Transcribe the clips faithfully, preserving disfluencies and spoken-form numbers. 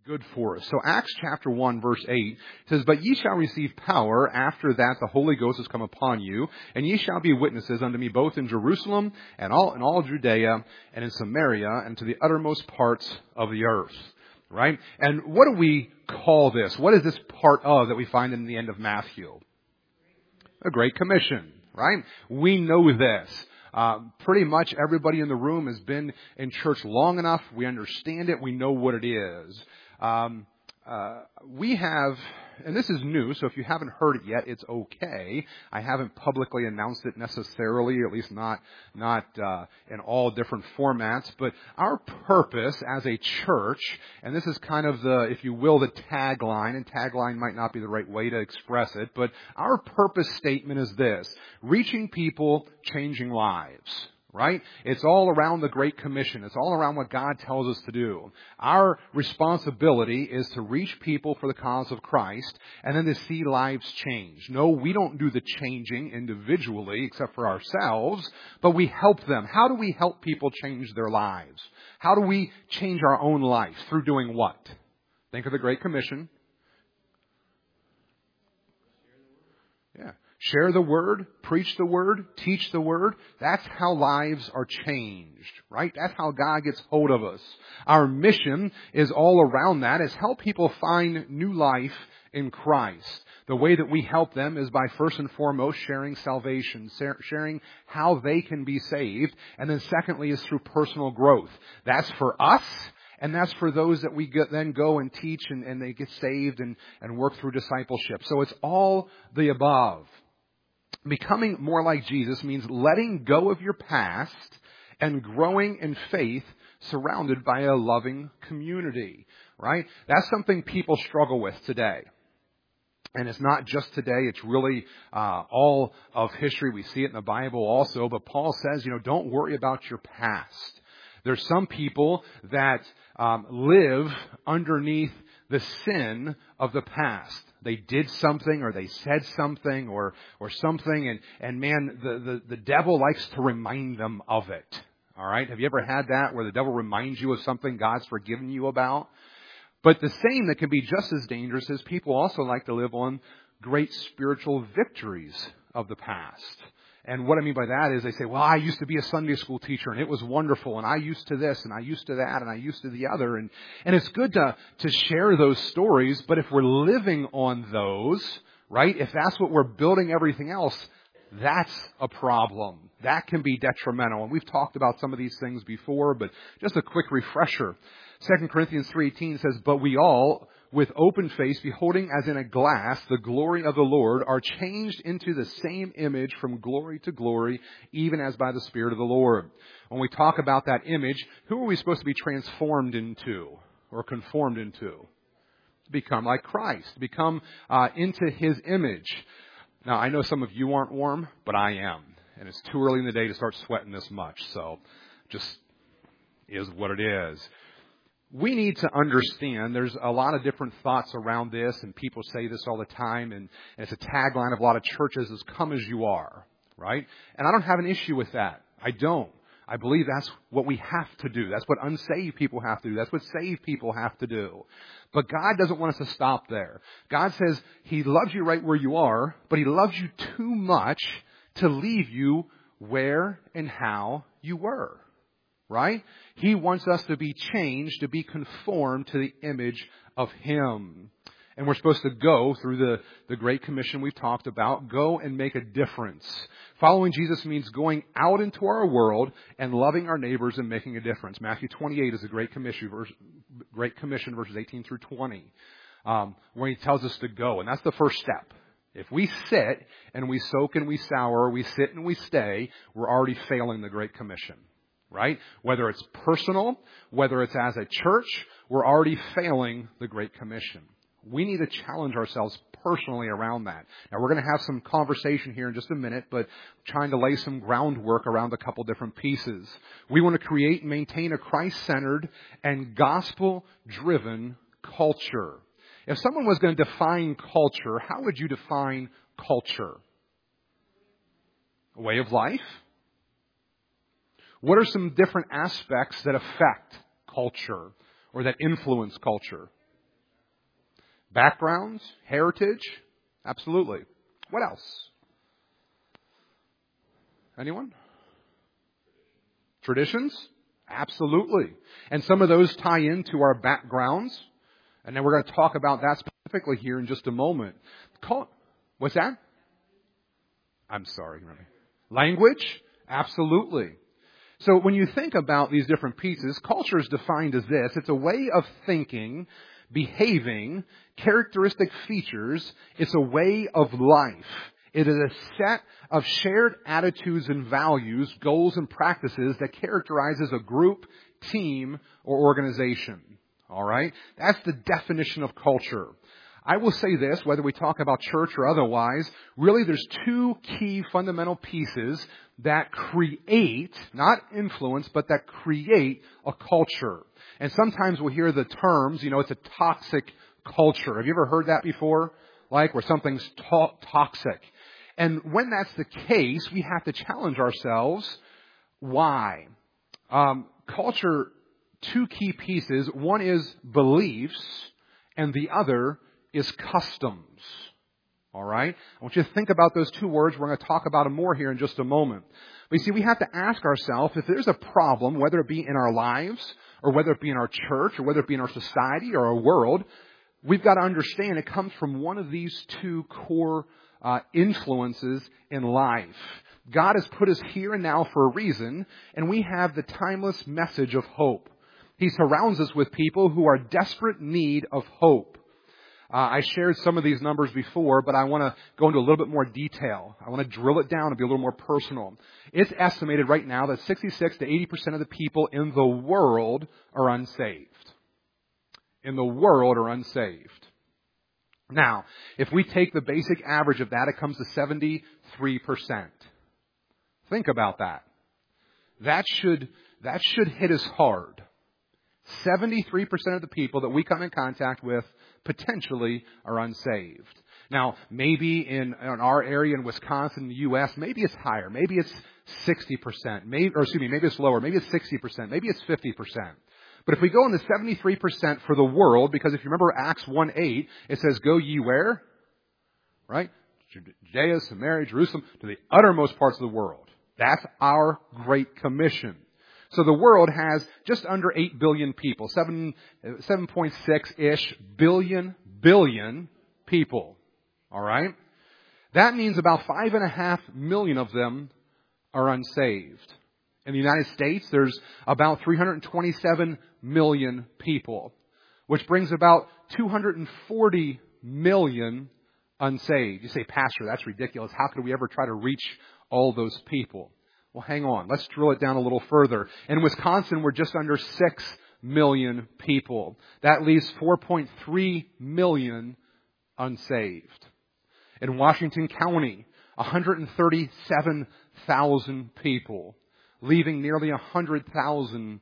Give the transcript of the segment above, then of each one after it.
good for us. So Acts chapter one verse eight says, "But ye shall receive power after that the Holy Ghost has come upon you, and ye shall be witnesses unto me both in Jerusalem and all in all Judea and in Samaria and to the uttermost parts of the earth." Right? And what do we call this? What is this part of that we find in the end of Matthew? A Great Commission, right? We know this. Uh, pretty much everybody in the room has been in church long enough. We understand it. We know what it is. Um, uh, we have, and this is new, so if you haven't heard it yet, it's okay. I haven't publicly announced it necessarily, at least not not uh, in all different formats. But our purpose as a church, and this is kind of the, if you will, the tagline, and tagline might not be the right way to express it, but our purpose statement is this: reaching people, changing lives. Right? It's all around the Great Commission. It's all around what God tells us to do. Our responsibility is to reach people for the cause of Christ and then to see lives change. No, we don't do the changing individually except for ourselves, but we help them. How do we help people change their lives? How do we change our own life? Through doing what? Think of the Great Commission. Yeah. Share the Word, preach the Word, teach the Word. That's how lives are changed, right? That's how God gets hold of us. Our mission is all around that, is help people find new life in Christ. The way that we help them is by first and foremost sharing salvation, sharing how they can be saved. And then secondly is through personal growth. That's for us. And that's for those that we get, then go and teach and, and they get saved and, and work through discipleship. So it's all the above. Becoming more like Jesus means letting go of your past and growing in faith surrounded by a loving community, right? That's something people struggle with today. And it's not just today, it's really uh, all of history. We see it in the Bible also. But Paul says, you know, don't worry about your past. There's some people that um, live underneath the sin of the past. They did something or they said something or or something, and, and man, the, the, the devil likes to remind them of it. All right? Have you ever had that where the devil reminds you of something God's forgiven you about? But the same that can be just as dangerous is people also like to live on great spiritual victories of the past. And what I mean by that is they say, well, I used to be a Sunday school teacher and it was wonderful, and I used to this and I used to that and I used to the other. And, and it's good to, to share those stories, but if we're living on those, right, if that's what we're building everything else, that's a problem. That can be detrimental. And we've talked about some of these things before, but just a quick refresher. Second Corinthians three eighteen says, "But we all, with open face, beholding as in a glass the glory of the Lord, are changed into the same image from glory to glory, even as by the Spirit of the Lord." When we talk about that image, who are we supposed to be transformed into or conformed into? To become like Christ, to become uh, into His image. Now, I know some of you aren't warm, but I am. And it's too early in the day to start sweating this much. So just is what it is. We need to understand there's a lot of different thoughts around this, and people say this all the time, and, and it's a tagline of a lot of churches is "come as you are," right? And I don't have an issue with that. I don't. I believe that's what we have to do. That's what unsaved people have to do. That's what saved people have to do. But God doesn't want us to stop there. God says He loves you right where you are, but He loves you too much to leave you where and how you were. Right? He wants us to be changed, to be conformed to the image of Him. And we're supposed to go through the, the Great Commission we've talked about, go and make a difference. Following Jesus means going out into our world and loving our neighbors and making a difference. Matthew twenty-eight is a Great Commission, verse, Great Commission verses eighteen through twenty, um, where He tells us to go. And that's the first step. If we sit and we soak and we sour, we sit and we stay, we're already failing the Great Commission. Right? Whether it's personal, whether it's as a church, we're already failing the Great Commission. We need to challenge ourselves personally around that. Now, we're going to have some conversation here in just a minute, but trying to lay some groundwork around a couple different pieces. We want to create and maintain a Christ-centered and gospel-driven culture. If someone was going to define culture, how would you define culture? A way of life? What are some different aspects that affect culture or that influence culture? Backgrounds, heritage, absolutely. What else? Anyone? Traditions? Absolutely. And some of those tie into our backgrounds. And then we're going to talk about that specifically here in just a moment. Call, what's that? I'm sorry. Language? Absolutely. So when you think about these different pieces, culture is defined as this. It's a way of thinking, behaving, characteristic features. It's a way of life. It is a set of shared attitudes and values, goals and practices that characterizes a group, team, or organization. All right? That's the definition of culture. I will say this, whether we talk about church or otherwise, really there's two key fundamental pieces that create, not influence, but that create a culture. And sometimes we'll hear the terms, you know, it's a toxic culture. Have you ever heard that before? Like where something's to- toxic. And when that's the case, we have to challenge ourselves. Why? Um, culture, two key pieces. One is beliefs, and the other is customs. All right? I want you to think about those two words. We're going to talk about them more here in just a moment. But you see, we have to ask ourselves if there's a problem, whether it be in our lives, or whether it be in our church, or whether it be in our society or our world, we've got to understand it comes from one of these two core Uh, influences in life. God has put us here and now for a reason, and we have the timeless message of hope. He surrounds us with people who are desperate need of hope. Uh, I shared some of these numbers before, but I want to go into a little bit more detail. I want to drill it down and be a little more personal. It's estimated right now that sixty-six to eighty percent of the people in the world are unsaved. In the world are unsaved. Now, if we take the basic average of that, it comes to seventy-three percent. Think about that. That should, that should hit us hard. seventy-three percent of the people that we come in contact with potentially are unsaved. Now, maybe in, in our area in Wisconsin, the U S, maybe it's higher. Maybe it's sixty percent. Maybe, or excuse me, maybe it's lower. Maybe it's sixty percent. Maybe it's fifty percent. But if we go into seventy-three percent for the world, because if you remember Acts one eight, it says, go ye where? Right? Judea, Samaria, Jerusalem, to the uttermost parts of the world. That's our Great Commission. So the world has just under eight billion people, seven, seven point six-ish billion, billion people. All right? That means about five and a half million of them are unsaved. In the United States, there's about three hundred twenty-seven million people, which brings about two hundred forty million unsaved. You say, Pastor, that's ridiculous. How could we ever try to reach all those people? Well, hang on. Let's drill it down a little further. In Wisconsin, we're just under six million people. That leaves four point three million unsaved. In Washington County, one hundred thirty-seven thousand people, leaving nearly one hundred thousand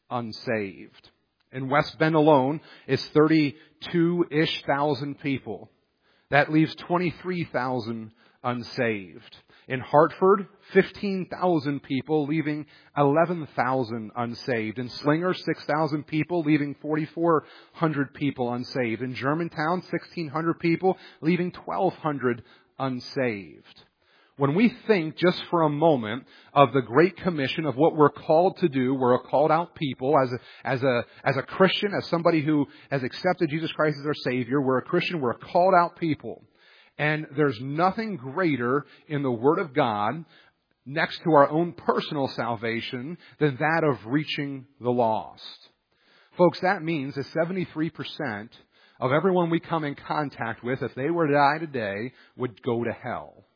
unsaved. In West Bend alone, it's thirty-two-ish thousand people. That leaves twenty-three thousand unsaved. In Hartford, fifteen thousand people, leaving eleven thousand unsaved. In Slinger, six thousand people, leaving forty-four hundred people unsaved. In Germantown, sixteen hundred people, leaving twelve hundred unsaved. When we think just for a moment of the Great Commission of what we're called to do, we're a called out people as a, as a, as a Christian, as somebody who has accepted Jesus Christ as our Savior, we're a Christian, we're a called out people. And there's nothing greater in the Word of God next to our own personal salvation than that of reaching the lost. Folks, that means that seventy-three percent of everyone we come in contact with, if they were to die today, would go to hell.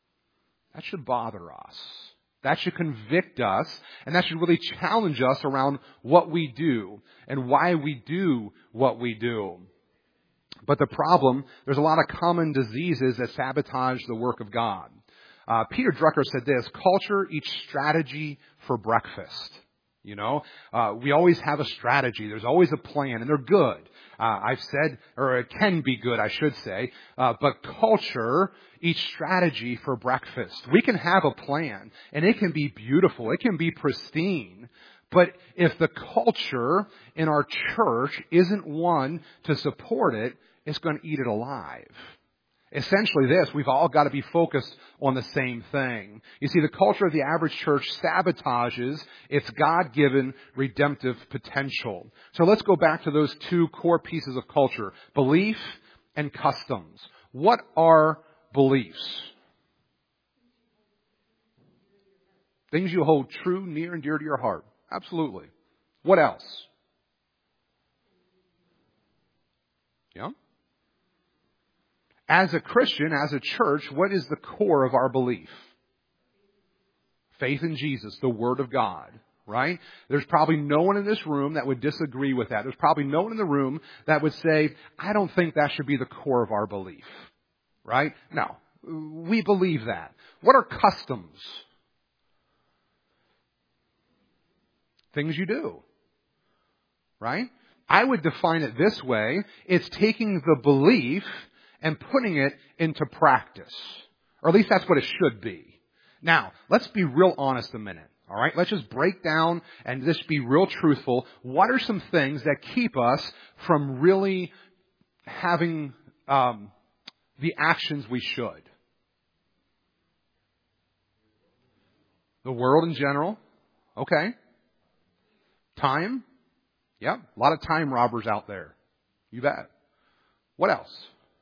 That should bother us. That should convict us, and that should really challenge us around what we do and why we do what we do. But the problem, there's a lot of common diseases that sabotage the work of God. Uh, Peter Drucker said this, culture eats strategy for breakfast. You know, uh, we always have a strategy. There's always a plan, and they're good. Uh, I've said, or it can be good, I should say. Uh, but culture eats strategy for breakfast. We can have a plan, and it can be beautiful. It can be pristine. But if the culture in our church isn't one to support it, it's going to eat it alive. Essentially this, we've all got to be focused on the same thing. You see, the culture of the average church sabotages its God-given redemptive potential. So let's go back to those two core pieces of culture, belief and customs. What are beliefs? Things you hold true, near, and dear to your heart. Absolutely. What else? Yeah? As a Christian, as a church, what is the core of our belief? Faith in Jesus, the Word of God, right? There's probably no one in this room that would disagree with that. There's probably no one in the room that would say, I don't think that should be the core of our belief, right? No, we believe that. What are customs? Things you do, right? I would define it this way. It's taking the belief and putting it into practice. Or at least that's what it should be. Now, let's be real honest a minute. All right? Let's just break down and just be real truthful. What are some things that keep us from really having um, the actions we should? The world in general. Okay. Time. Yep. A lot of time robbers out there. You bet. What else?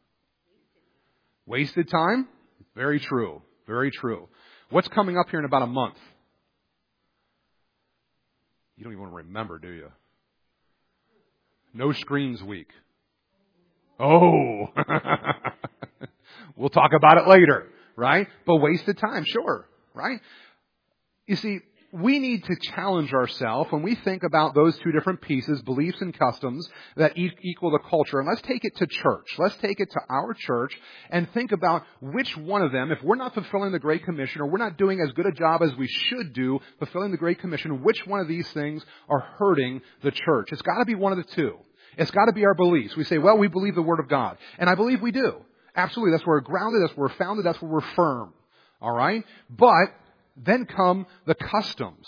Wasted time? Very true. Very true. What's coming up here in about a month? You don't even want to remember, do you? No Screens Week. Oh! We'll talk about it later, right? But wasted time, sure, right? You see, we need to challenge ourselves when we think about those two different pieces, beliefs and customs, that equal the culture. And let's take it to church. Let's take it to our church and think about which one of them, if we're not fulfilling the Great Commission or we're not doing as good a job as we should do fulfilling the Great Commission, which one of these things are hurting the church? It's got to be one of the two. It's got to be our beliefs. We say, well, we believe the Word of God. And I believe we do. Absolutely. That's where we're grounded. That's where we're founded. That's where we're firm. All right? But then come the customs.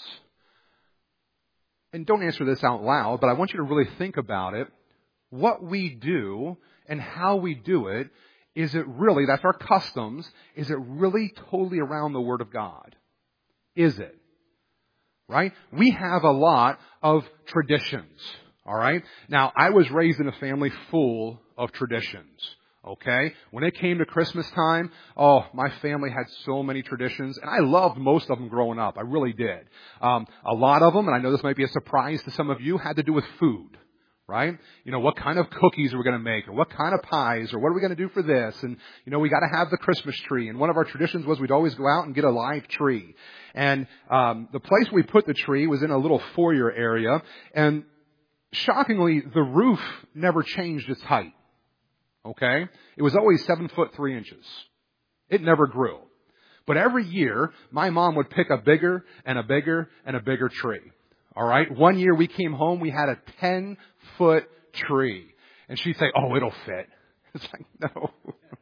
And don't answer this out loud, but I want you to really think about it. What we do and how we do it, is it really, that's our customs, is it really totally around the Word of God? Is it? Right? We have a lot of traditions. All right? Now, I was raised in a family full of traditions. Okay? When it came to Christmas time, oh, my family had so many traditions, and I loved most of them growing up. I really did. Um, a lot of them, and I know this might be a surprise to some of you, had to do with food. Right? You know, what kind of cookies are we going to make, or what kind of pies, or what are we going to do for this? And, you know, we got to have the Christmas tree. And one of our traditions was we'd always go out and get a live tree. And um, the place we put the tree was in a little foyer area. And shockingly, the roof never changed its height. Okay? It was always seven foot three inches. It never grew. But every year, my mom would pick a bigger and a bigger and a bigger tree. All right? One year we came home, we had a ten foot tree. And she'd say, oh, it'll fit. It's like, no.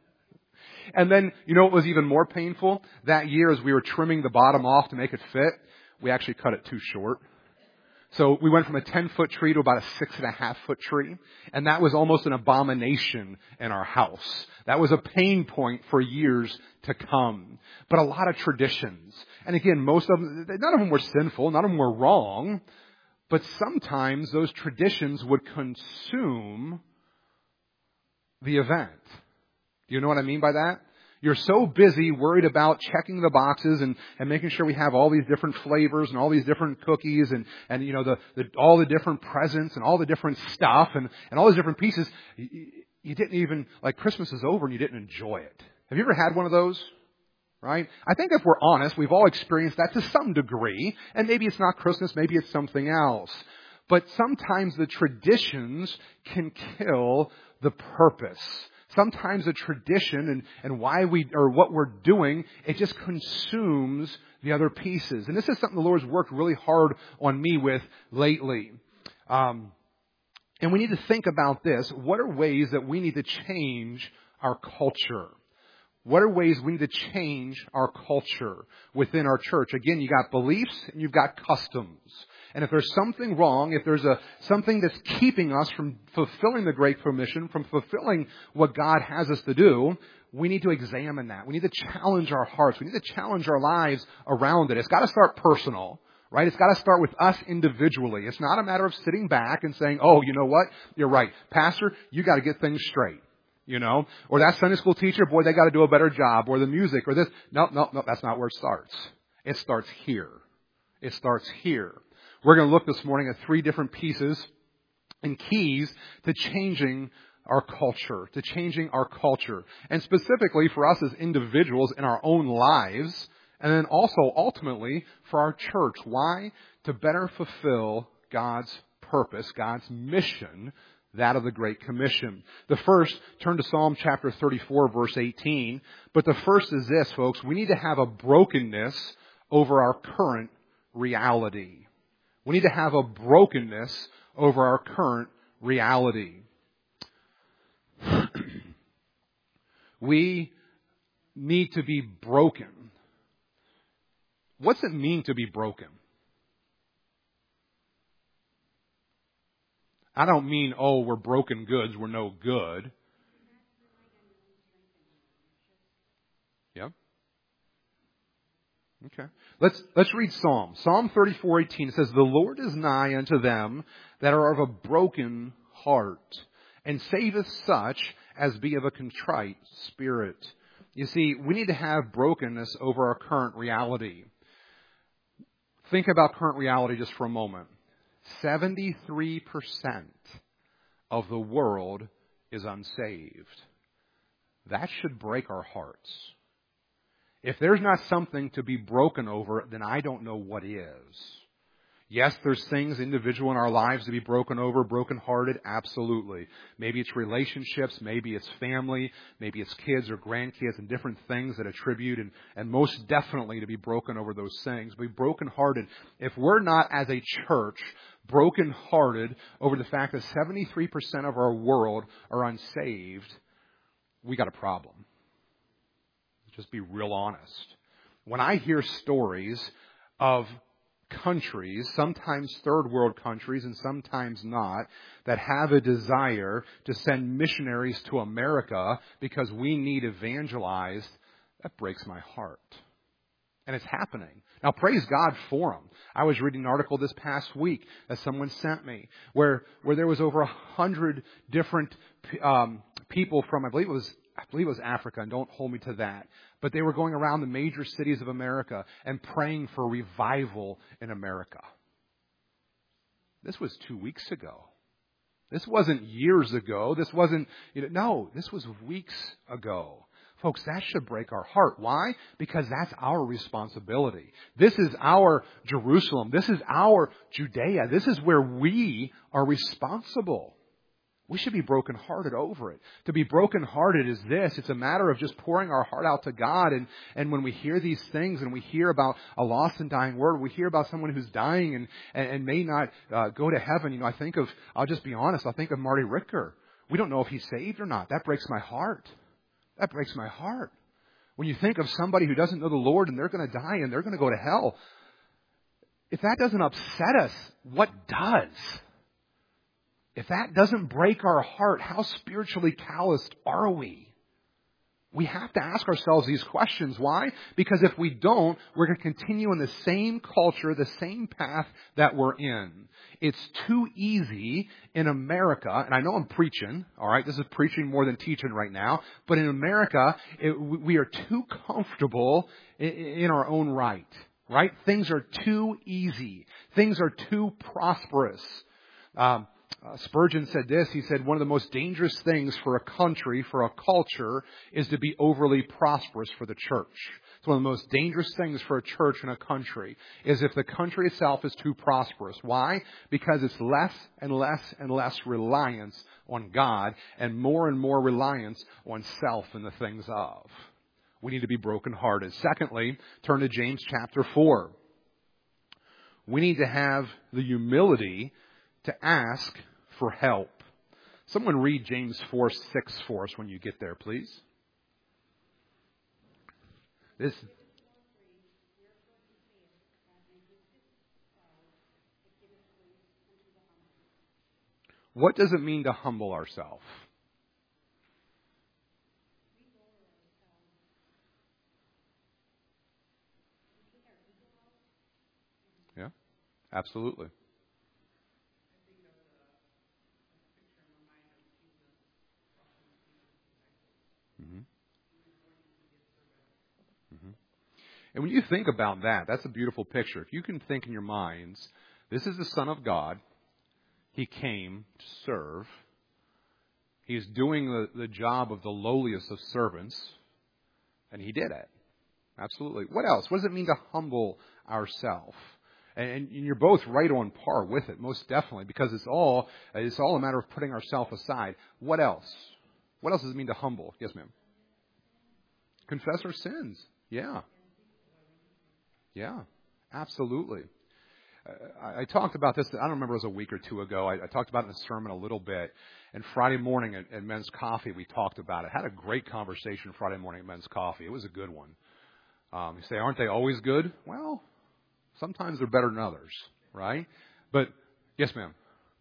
And then, you know what was even more painful? That year, as we were trimming the bottom off to make it fit, we actually cut it too short. So we went from a ten foot tree to about a six and a half foot tree. And that was almost an abomination in our house. That was a pain point for years to come. But a lot of traditions. And again, most of them, none of them were sinful. None of them were wrong. But sometimes those traditions would consume the event. Do you know what I mean by that? You're so busy worried about checking the boxes and, and making sure we have all these different flavors and all these different cookies and, and you know, the, the all the different presents and all the different stuff and, and all these different pieces. You, you didn't even, like Christmas is over and you didn't enjoy it. Have you ever had one of those? Right? I think if we're honest, we've all experienced that to some degree. And maybe it's not Christmas, maybe it's something else. But sometimes the traditions can kill the purpose. Sometimes the tradition and, and why we, or what we're doing, it just consumes the other pieces. And this is something the Lord's worked really hard on me with lately. Um, and we need to think about this. What are ways that we need to change our culture? What are ways we need to change our culture within our church? Again, you got beliefs and you've got customs. And if there's something wrong, if there's a something that's keeping us from fulfilling the Great Commission, from fulfilling what God has us to do, we need to examine that. We need to challenge our hearts. We need to challenge our lives around it. It's got to start personal, right? It's got to start with us individually. It's not a matter of sitting back and saying, oh, you know what? You're right. Pastor, you got to get things straight. You know, or that Sunday school teacher, boy, they got to do a better job, or the music, or this. No, no, no, that's not where it starts. It starts here. It starts here. We're going to look this morning at three different pieces and keys to changing our culture, to changing our culture. And specifically for us as individuals in our own lives, and then also ultimately for our church. Why? To better fulfill God's purpose, God's mission, that of the Great Commission. The first, turn to Psalm chapter thirty-four, verse eighteen. But the first is this, folks. We need to have a brokenness over our current reality. We need to have a brokenness over our current reality. We need to be broken. What's it mean to be broken? I don't mean, oh, we're broken goods, we're no good. Yeah? Okay. Let's let's read Psalm. Psalm thirty-four eighteen. It says, "The Lord is nigh unto them that are of a broken heart, and saveth such as be of a contrite spirit." You see, we need to have brokenness over our current reality. Think about current reality just for a moment. seventy-three percent of the world is unsaved. That should break our hearts. If there's not something to be broken over, then I don't know what is. Yes, there's things individual in our lives to be broken over, brokenhearted, absolutely. Maybe it's relationships, maybe it's family, maybe it's kids or grandkids and different things that attribute, and, and most definitely to be broken over those things. Be brokenhearted. If we're not, as a church, brokenhearted over the fact that seventy-three percent of our world are unsaved, we got a problem. Just be real honest. When I hear stories of countries, sometimes third world countries and sometimes not, that have a desire to send missionaries to America because we need evangelized, that breaks my heart. And it's happening. Now, praise God for them. I was reading an article this past week that someone sent me where, where there was over a hundred different um, people from, I believe it was I believe it was Africa, and don't hold me to that. But they were going around the major cities of America and praying for revival in America. This was two weeks ago. This wasn't years ago. This wasn't, you know, no, this was weeks ago. Folks, that should break our heart. Why? Because that's our responsibility. This is our Jerusalem. This is our Judea. This is where we are responsible. We should be brokenhearted over it. To be brokenhearted is this. It's a matter of just pouring our heart out to God. And, and when we hear these things and we hear about a lost and dying world, we hear about someone who's dying and, and, and may not uh, go to heaven. You know, I think of, I'll just be honest, I think of Marty Ricker. We don't know if he's saved or not. That breaks my heart. That breaks my heart. When you think of somebody who doesn't know the Lord and they're going to die and they're going to go to hell, if that doesn't upset us, what does? If that doesn't break our heart, how spiritually calloused are we? We have to ask ourselves these questions. Why? Because if we don't, we're going to continue in the same culture, the same path that we're in. It's too easy in America, and I know I'm preaching, all right? This is preaching more than teaching right now. But in America, it, we are too comfortable in, in our own right, right? Things are too easy. Things are too prosperous. Um, Uh, Spurgeon said this. He said, one of the most dangerous things for a country, for a culture, is to be overly prosperous for the church. It's one of the most dangerous things for a church and a country, is if the country itself is too prosperous. Why? Because it's less and less and less reliance on God and more and more reliance on self and the things of. We need to be brokenhearted. Secondly, turn to James chapter four. We need to have the humility to ask for help. Someone read James four six for us when you get there, please. This What does it mean to humble ourselves? Yeah, absolutely. Mm-hmm. Mm-hmm. And when you think about that, that's a beautiful picture. If you can think in your minds, this is the Son of God. He came to serve. He's doing the, the job of the lowliest of servants, and he did it. Absolutely. What else? What does it mean to humble ourselves? And, and you're both right on par with it, most definitely, because it's all it's all a matter of putting ourselves aside. What else? What else does it mean to humble? Yes, ma'am. Confess our sins. Yeah. Yeah. Absolutely. I, I talked about this, I don't remember, it was a week or two ago. I, I talked about it in a sermon a little bit. And Friday morning at, at Men's Coffee, we talked about it. Had a great conversation Friday morning at Men's Coffee. It was a good one. Um, you say, aren't they always good? Well, sometimes they're better than others, right? But, yes, ma'am.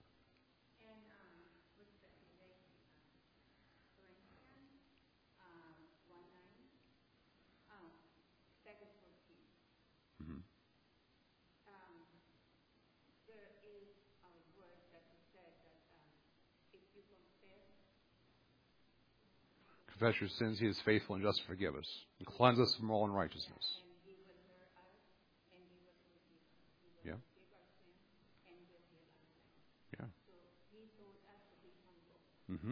Mm-hmm. Confess your sins, he is faithful and just to forgive us and cleanse us from all unrighteousness. Yeah. Yeah. Mm-hmm.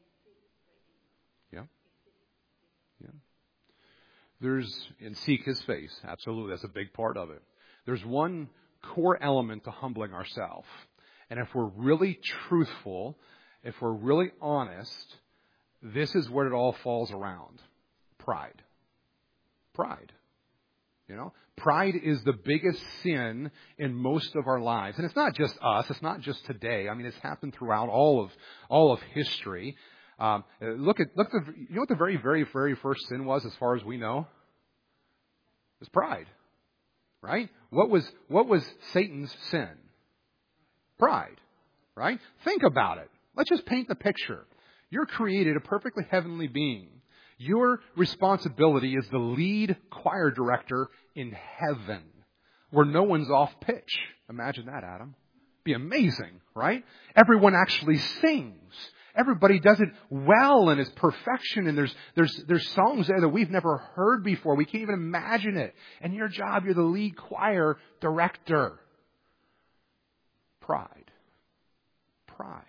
Yeah. Yeah. There's, and seek his face. Absolutely. That's a big part of it. There's one core element to humbling ourselves. And if we're really truthful, if we're really honest, this is what it all falls around. Pride. Pride. You know, pride is the biggest sin in most of our lives. And it's not just us. It's not just today. I mean, it's happened throughout all of, all of history. Um, look at, look, the, you know what the very, very, very first sin was as far as we know? It was pride. Right? What was, what was Satan's sin? Pride. Right? Think about it. Let's just paint the picture. You're created a perfectly heavenly being. Your responsibility is the lead choir director in heaven, where no one's off pitch. Imagine that, Adam. Be amazing, right? Everyone actually sings. Everybody does it well and is perfection. And there's there's there's songs there that we've never heard before. We can't even imagine it. And your job, you're the lead choir director. Pride. Pride.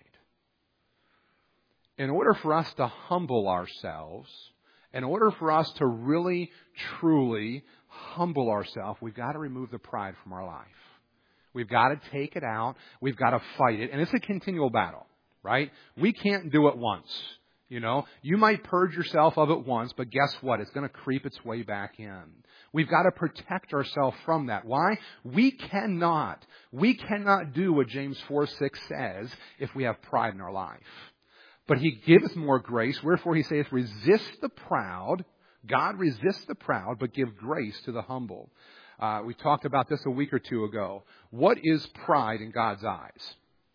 In order for us to humble ourselves, in order for us to really, truly humble ourselves, we've got to remove the pride from our life. We've got to take it out. We've got to fight it. And it's a continual battle, right? We can't do it once. You know, you might purge yourself of it once, but guess what? It's going to creep its way back in. We've got to protect ourselves from that. Why? We cannot, we cannot do what James four six says if we have pride in our life. But he gives more grace. Wherefore he saith, resist the proud. God resists the proud, but give grace to the humble. Uh, we talked about this a week or two ago. What is pride in God's eyes?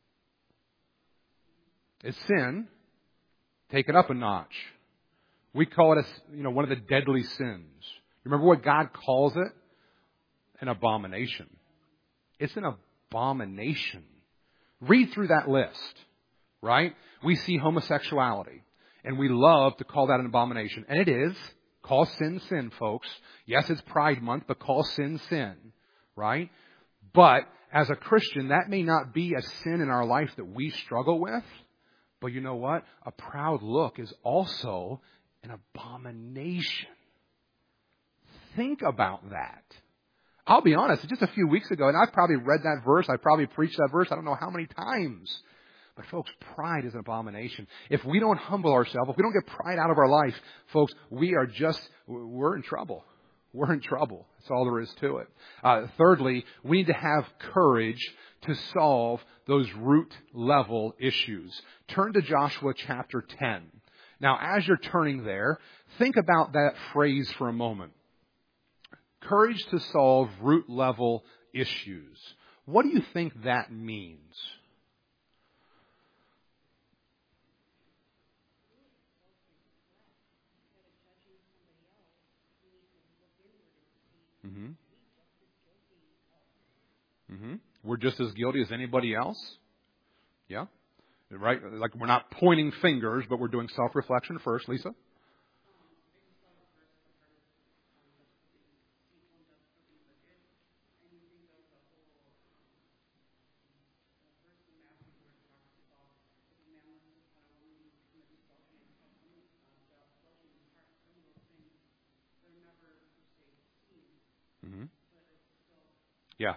It's sin. Take it up a notch. We call it, a, you know, one of the deadly sins. Remember what God calls it? An abomination. It's an abomination. Read through that list. Right? We see homosexuality, and we love to call that an abomination. And it is. Call sin, sin, folks. Yes, it's Pride Month, but call sin, sin. Right? But as a Christian, that may not be a sin in our life that we struggle with. But you know what? A proud look is also an abomination. Think about that. I'll be honest, just a few weeks ago, and I've probably read that verse, I've probably preached that verse, I don't know how many times. But folks, pride is an abomination. If we don't humble ourselves, if we don't get pride out of our life, folks, we are just, we're in trouble. We're in trouble. That's all there is to it. Uh, thirdly, we need to have courage to solve those root level issues. Turn to Joshua chapter ten. Now, as you're turning there, think about that phrase for a moment. Courage to solve root level issues. What do you think that means? we're just as guilty as anybody else. Yeah? Right? Like we're not pointing fingers, but we're doing self-reflection first. Lisa? Mm-hmm. Yeah.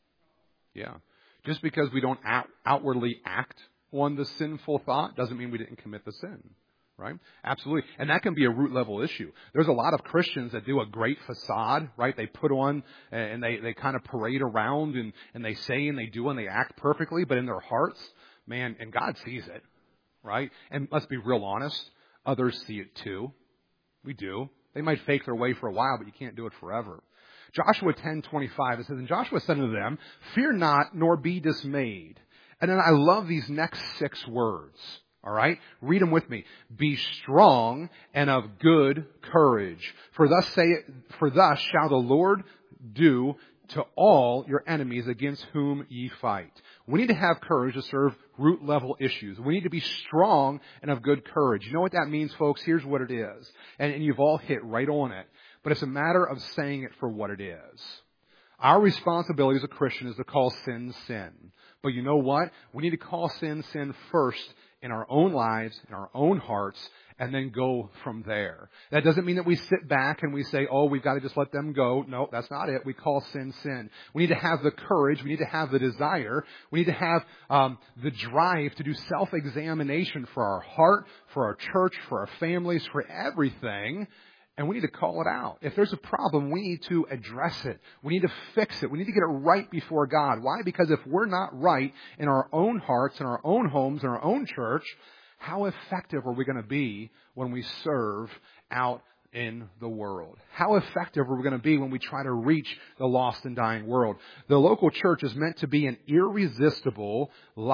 Yeah. Just because we don't out, outwardly act on the sinful thought doesn't mean we didn't commit the sin. Right? Absolutely. And that can be a root level issue. There's a lot of Christians that do a great facade, right? They put on and they, they kind of parade around and, and they say and they do and they act perfectly, but in their hearts, man, and God sees it, right? And let's be real honest, others see it too. We do. They might fake their way for a while, but you can't do it forever. Joshua ten twenty-five, it says, and Joshua said unto them, fear not, nor be dismayed. And then I love these next six words. All right? Read them with me. Be strong and of good courage. For thus say, for thus shall the Lord do to all your enemies against whom ye fight. We need to have courage to serve root level issues. We need to be strong and of good courage. You know what that means, folks? Here's what it is. And, and you've all hit right on it. But it's a matter of saying it for what it is. Our responsibility as a Christian is to call sin, sin. But you know what? We need to call sin, sin first in our own lives, in our own hearts, and then go from there. That doesn't mean that we sit back and we say, oh, we've got to just let them go. No, that's not it. We call sin, sin. We need to have the courage. We need to have the desire. We need to have um, the drive to do self-examination for our heart, for our church, for our families, for everything. And we need to call it out. If there's a problem, we need to address it. We need to fix it. We need to get it right before God. Why? Because if we're not right in our own hearts, in our own homes, in our own church, how effective are we going to be when we serve out in the world? How effective are we going to be when we try to reach the lost and dying world? The local church is meant to be an irresistible,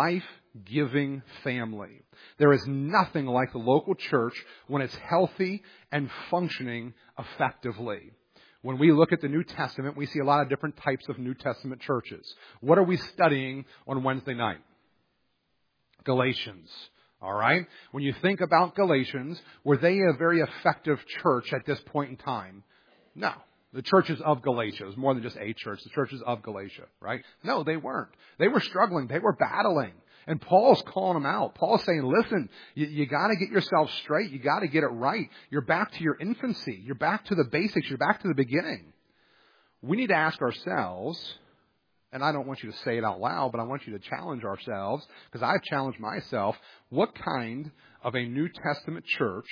life-giving family. There is nothing like the local church when it's healthy and functioning effectively. When we look at the New Testament, we see a lot of different types of New Testament churches. What are we studying on Wednesday night? Galatians. All right? When you think about Galatians, were they a very effective church at this point in time? No. The churches of Galatia. It was more than just a church. The churches of Galatia, right? No, they weren't. They were struggling. They were battling. And Paul's calling them out. Paul's saying, listen, you, you got to get yourself straight. You got to get it right. You're back to your infancy. You're back to the basics. You're back to the beginning. We need to ask ourselves, and I don't want you to say it out loud, but I want you to challenge ourselves, because I've challenged myself, what kind of a New Testament church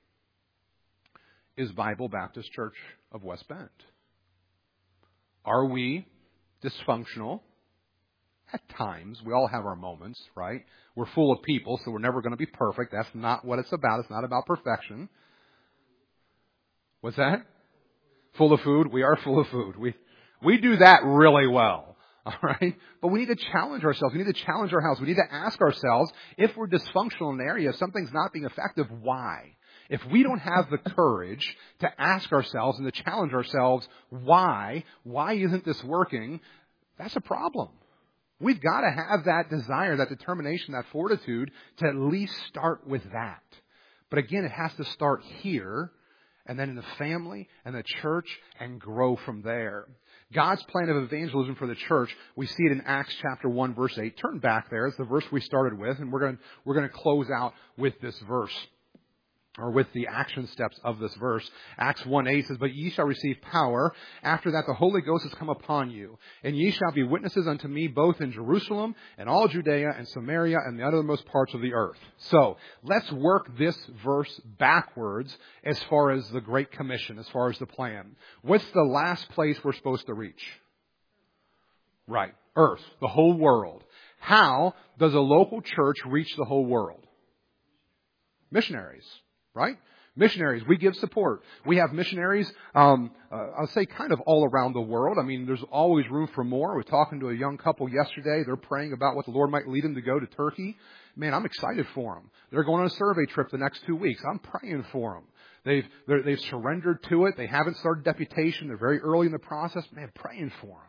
is Bible Baptist Church of West Bend? Are we dysfunctional? At times. We all have our moments, right? We're full of people, so we're never going to be perfect. That's not what it's about. It's not about perfection. What's that? Full of food? We are full of food. We we do that really well. All right? But we need to challenge ourselves. We need to challenge our house. We need to ask ourselves, if we're dysfunctional in an area, if something's not being effective, why? If we don't have the courage to ask ourselves and to challenge ourselves, why? Why isn't this working? That's a problem. We've got to have that desire, that determination, that fortitude to at least start with that. But again, it has to start here and then in the family and the church and grow from there. God's plan of evangelism for the church, we see it in Acts chapter one, verse eight. Turn back there. It's the verse we started with, and we're going to, we're going to close out with this verse, or with the action steps of this verse. Acts one eight says, but ye shall receive power. After that the Holy Ghost has come upon you. And ye shall be witnesses unto me both in Jerusalem and all Judea and Samaria and the uttermost parts of the earth. So, let's work this verse backwards as far as the Great Commission, as far as the plan. What's the last place we're supposed to reach? Right. Earth. The whole world. How does a local church reach the whole world? Missionaries. Right? Missionaries. We give support. We have missionaries, um, uh, I'll say kind of all around the world. I mean, there's always room for more. I was talking to a young couple yesterday. They're praying about what the Lord might lead them to go to Turkey. Man, I'm excited for them. They're going on a survey trip the next two weeks. I'm praying for them. They've, they've surrendered to it. They haven't started deputation. They're very early in the process. Man, praying for them.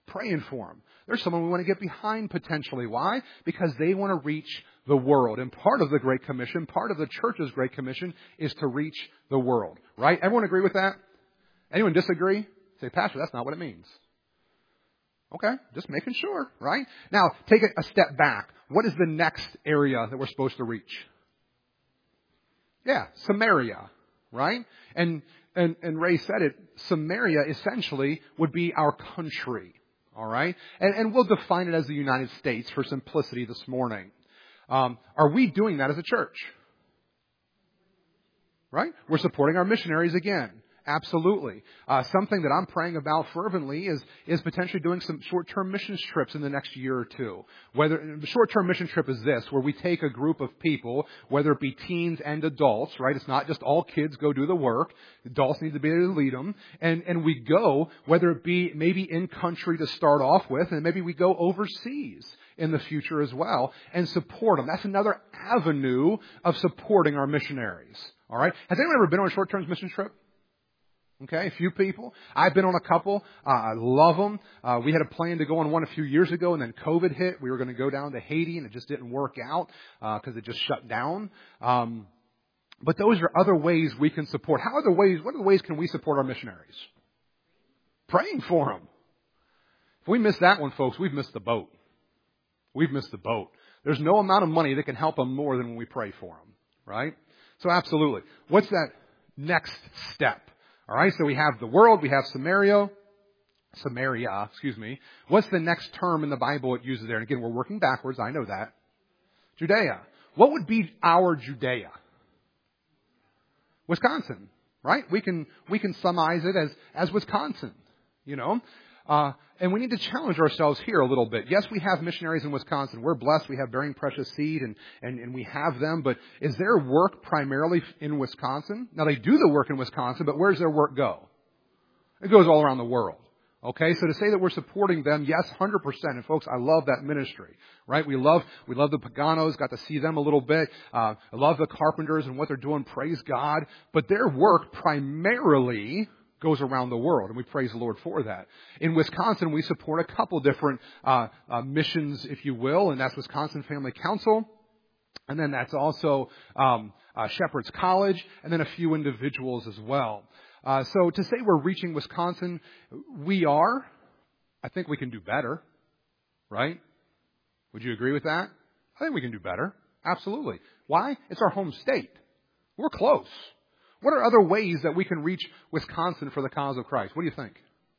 praying for them. There's someone we want to get behind potentially. Why? Because they want to reach the world. And part of the Great Commission, part of the church's Great Commission is to reach the world. Right? Everyone agree with that? Anyone disagree? Say, Pastor, that's not what it means. Okay, just making sure, right? Now, take a step back. What is the next area that we're supposed to reach? Yeah, Samaria, right? And and and Ray said it, Samaria essentially would be our country, all right? And, and we'll define it as the United States for simplicity this morning. Um, are we doing that as a church? Right? We're supporting our missionaries again. Absolutely. Uh, something that I'm praying about fervently is is potentially doing some short-term mission trips in the next year or two. Whether the short-term mission trip is this, where we take a group of people, whether it be teens and adults, right? It's not just all kids go do the work. Adults need to be able to lead them. And, and we go, whether it be maybe in country to start off with, and maybe we go overseas in the future as well and support them. That's another avenue of supporting our missionaries. All right? Has anyone ever been on a short-term mission trip? Okay, a few people. I've been on a couple. Uh, I love them. Uh, we had a plan to go on one a few years ago, and then COVID hit. We were going to go down to Haiti, and it just didn't work out because uh, it just shut down. Um, but those are other ways we can support. How other ways? What other ways can we support our missionaries? Praying for them. If we miss that one, folks, we've missed the boat. We've missed the boat. There's no amount of money that can help them more than when we pray for them, right? So absolutely. What's that next step? All right, so we have the world, we have Samaria, Samaria, excuse me. What's the next term in the Bible it uses there? And again, we're working backwards, I know that. Judea. What would be our Judea? Wisconsin, right? We can we can summarize it as, as Wisconsin, you know. Uh, and we need to challenge ourselves here a little bit. Yes, we have missionaries in Wisconsin. We're blessed. We have Bearing Precious Seed, and, and, and we have them. But is their work primarily in Wisconsin? Now, they do the work in Wisconsin, but where does their work go? It goes all around the world. Okay, so to say that we're supporting them, yes, one hundred percent. And folks, I love that ministry, right? We love we love the Paganos, got to see them a little bit. Uh, I love the Carpenters and what they're doing, praise God. But their work primarily goes around the world, and we praise the Lord for that. In Wisconsin, we support a couple different uh, uh, missions, if you will, and that's Wisconsin Family Council, and then that's also um, uh, Shepherd's College, and then a few individuals as well. Uh, so to say we're reaching Wisconsin, we are. I think we can do better, right? Would you agree with that? I think we can do better. Absolutely. Why? It's our home state. We're close. What are other ways that we can reach Wisconsin for the cause of Christ? What do you think?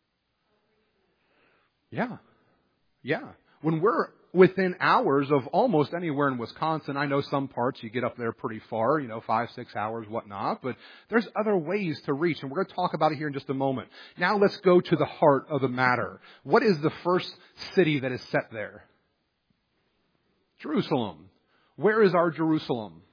Yeah. Yeah. When we're within hours of almost anywhere in Wisconsin, I know some parts you get up there pretty far, you know, five, six hours, whatnot, but there's other ways to reach, and we're going to talk about it here in just a moment. Now let's go to the heart of the matter. What is the first city that is set there? Jerusalem. Where is our Jerusalem?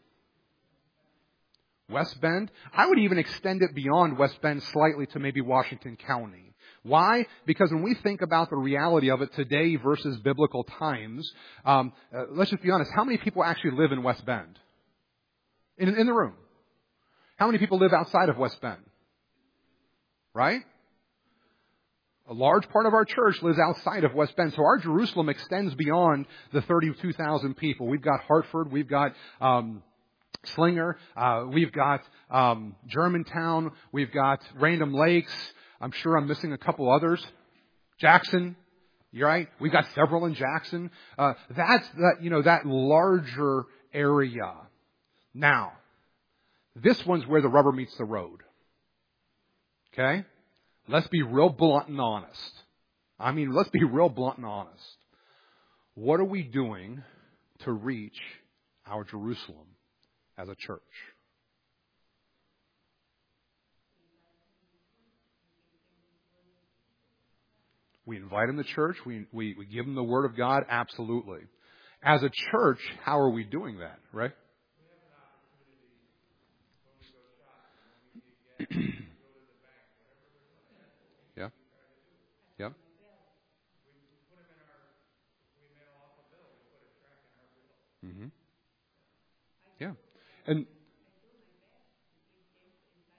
West Bend. I would even extend it beyond West Bend slightly to maybe Washington County. Why? Because when we think about the reality of it today versus biblical times, um, uh, let's just be honest. How many people actually live in West Bend? In, in the room. How many people live outside of West Bend? Right? A large part of our church lives outside of West Bend. So our Jerusalem extends beyond the thirty-two thousand people. We've got Hartford. We've got Um, Slinger, uh, we've got um, Germantown, we've got Random Lakes. I'm sure I'm missing a couple others. Jackson, you're right. We've got several in Jackson. Uh, that's that you know that larger area. Now, this one's where the rubber meets the road. Okay, let's be real blunt and honest. I mean, let's be real blunt and honest. What are we doing to reach our Jerusalem as a church? We invite them to church. We, we, we give them the Word of God. Absolutely. As a church, how are we doing that, right? Yeah. Yeah. Mm-hmm. Yeah. And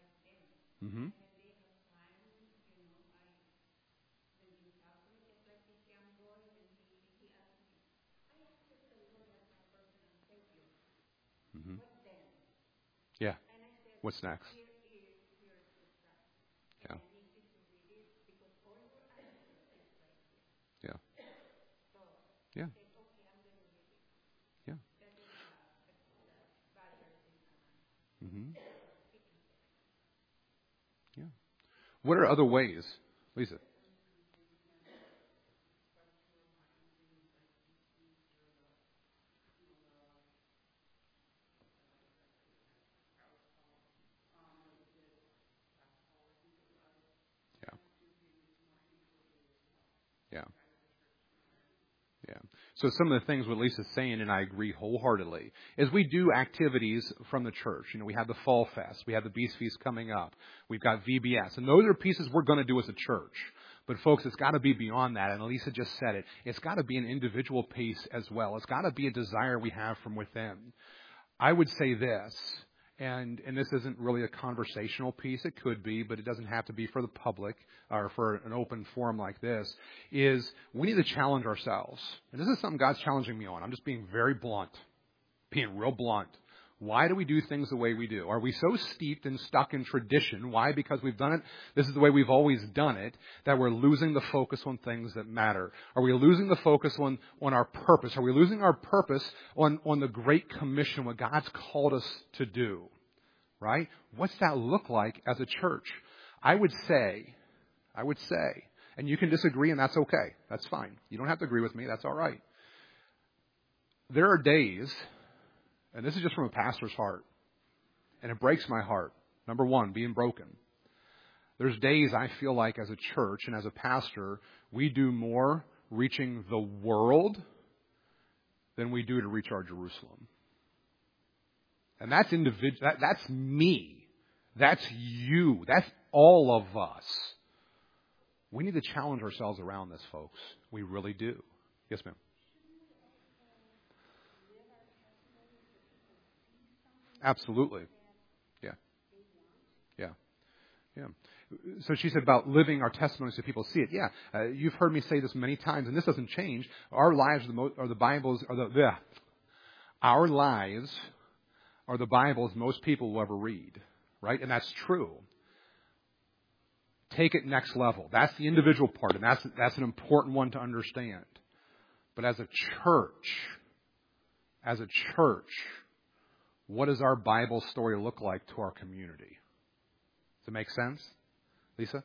mm-hmm. Yeah. What's next? Yeah. Yeah. Yeah. Yeah. Mm-hmm. Yeah. What are other ways, Lisa? Yeah. Yeah. Yeah. So some of the things what Lisa's saying, and I agree wholeheartedly, is we do activities from the church. You know, we have the Fall Fest, we have the Beast Feast coming up, we've got V B S, and those are pieces we're going to do as a church. But folks, it's got to be beyond that, and Lisa just said it. It's got to be an individual piece as well. It's got to be a desire we have from within. I would say this, and and this isn't really a conversational piece. It could be, but it doesn't have to be for the public or for an open forum like this, is we need to challenge ourselves. And this is something God's challenging me on. I'm just being very blunt, being real blunt. Why do we do things the way we do? Are we so steeped and stuck in tradition? Why? Because we've done it, this is the way we've always done it, that we're losing the focus on things that matter. Are we losing the focus on, on our purpose? Are we losing our purpose on, on the Great Commission, what God's called us to do? Right? What's that look like as a church? I would say, I would say, and you can disagree and that's okay. That's fine. You don't have to agree with me. That's all right. There are days, and this is just from a pastor's heart, and it breaks my heart. Number one, being broken. There's days I feel like as a church and as a pastor, we do more reaching the world than we do to reach our Jerusalem. And that's individual. That, that's me. That's you. That's all of us. We need to challenge ourselves around this, folks. We really do. Yes, ma'am. Absolutely. Yeah. Yeah. Yeah. So she said about living our testimony so people see it. Yeah. Uh, you've heard me say this many times, and this doesn't change. Our lives are the, mo- are the Bibles, are the, the, our lives are the Bibles most people will ever read. Right? And that's true. Take it next level. That's the individual part, and that's, that's an important one to understand. But as a church, as a church, what does our Bible story look like to our community? Does it make sense? Lisa?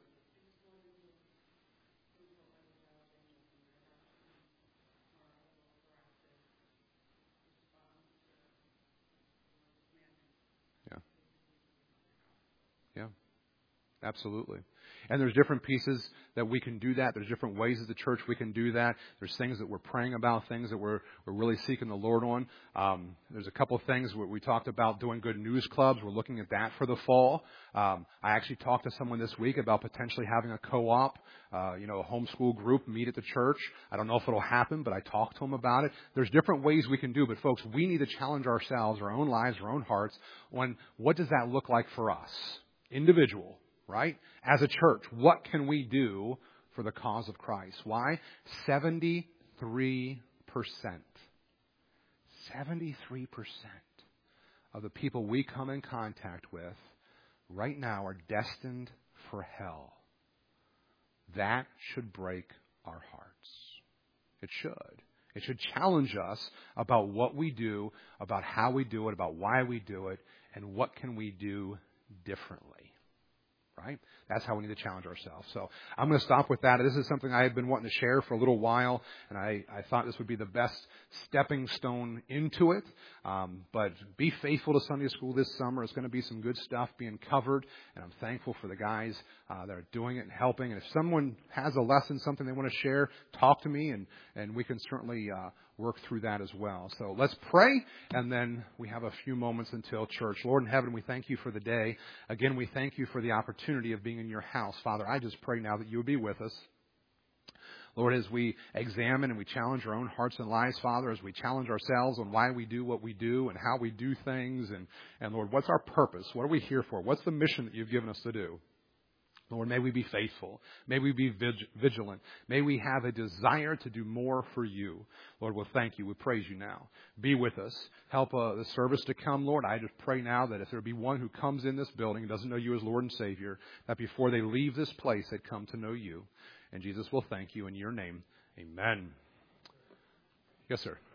Yeah. Yeah. Absolutely. And there's different pieces that we can do that. There's different ways as a church we can do that. There's things that we're praying about, things that we're we're really seeking the Lord on. Um, there's a couple of things where we talked about doing good news clubs. We're looking at that for the fall. Um, I actually talked to someone this week about potentially having a co-op, uh, you know, a homeschool group meet at the church. I don't know if it'll happen, but I talked to them about it. There's different ways we can do, but folks, we need to challenge ourselves, our own lives, our own hearts, on what does that look like for us, individual. Right? As a church, what can we do for the cause of Christ? Why? seventy-three percent. seventy-three percent of the people we come in contact with right now are destined for hell. That should break our hearts. It should. It should challenge us about what we do, about how we do it, about why we do it, and what can we do differently. Right? That's how we need to challenge ourselves. So I'm going to stop with that. This is something I have been wanting to share for a little while, and I, I thought this would be the best stepping stone into it. Um, but be faithful to Sunday school this summer. It's going to be some good stuff being covered, and I'm thankful for the guys uh, that are doing it and helping. And if someone has a lesson, something they want to share, talk to me, and, and we can certainly uh, work through that as well. So let's pray, and then we have a few moments until church. Lord in heaven, we thank you for the day. Again, we thank you for the opportunity of being in your house. Father, I just pray now that you would be with us. Lord, as we examine and we challenge our own hearts and lives, Father, as we challenge ourselves on why we do what we do and how we do things, and, and Lord, what's our purpose? What are we here for? What's the mission that you've given us to do? Lord, may we be faithful. May we be vig- vigilant. May we have a desire to do more for you. Lord, we'll thank you. We praise you now. Be with us. Help uh, the service to come, Lord. I just pray now that if there be one who comes in this building and doesn't know you as Lord and Savior, that before they leave this place, they'd come to know you. And Jesus will thank you in your name. Amen. Yes, sir.